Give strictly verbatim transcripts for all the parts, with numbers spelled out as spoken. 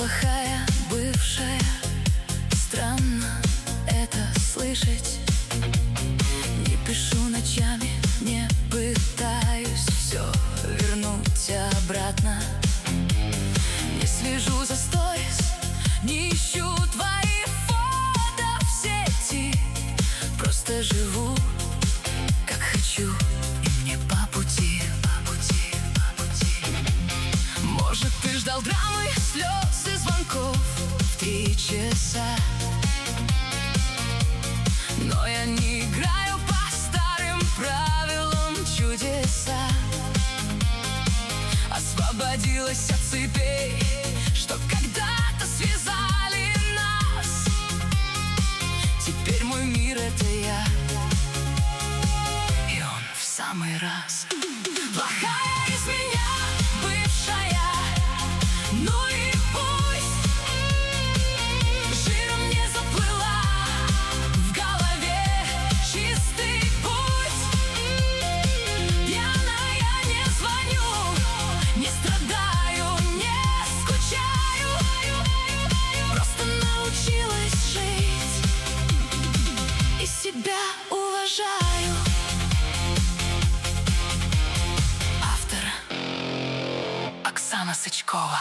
плохая бывшая. Странно это слышать. Не пишу ночами, не пытаюсь все вернуть обратно. Не слежу за сторис, не ищу твои фото в сети. Просто живу как хочу, и мне по пути, по пути, по пути. Может, ты ждал драмы, слез и звонков в три часа, но я не играю по старым правилам чудеса. Освободилась от цепей, что когда-то связали нас. Теперь мой мир — это я, и он в самый раз. Плохая из меня бывшая, ну и пусть. Жиром не заплыла, в голове чистый путь. Пьяная не звоню, не страдаю, не скучаю. Просто научилась жить и себя уважаю. Оксана Сычкова.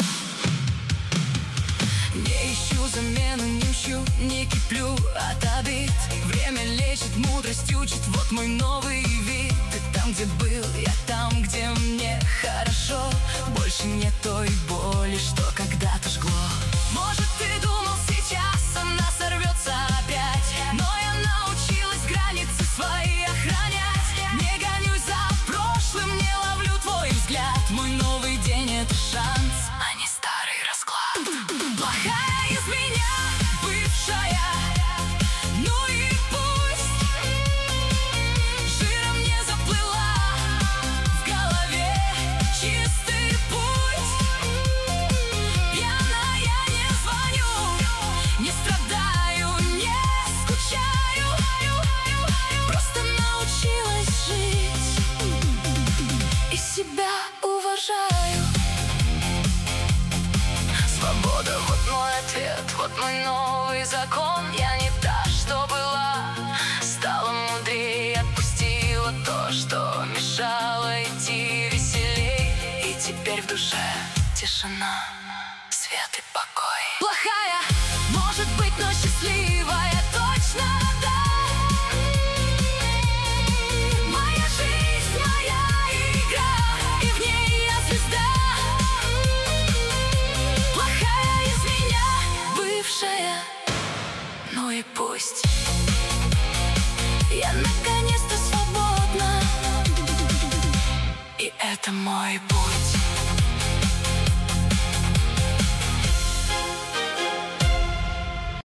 Не ищу замену, не мщу, не киплю от обид. Время лечит, мудрость учит, вот мой новый вид. Ты там, где был, я там, где мне хорошо. Больше нет той боли, что когда-то жгло. Может, ты думал, сейчас она сорвется опять, но я научилась границы свои охранять. Не гонюсь за прошлым, не ловлю твой взгляд. Мой новый день — это шанс, а не старый расклад. Плохая из меня бывшая, ну и пусть. Жиром не заплыла, в голове чистый путь. Пьяная не звоню, не страдаю, не скучаю. Просто научилась жить и себя уважаю. Свобода — вот мой ответ, вот мой новый закон. Я не та, что была, стала мудрее, отпустила то, что мешало идти веселей. И теперь в душе тишина, свет и покой. Плохая, может быть, но счастливая точно, да. Моя жизнь, моя игра, и в ней я звезда. Плохая из меня бывшая, ну и пусть. Я наконец-то свободна, и это мой путь.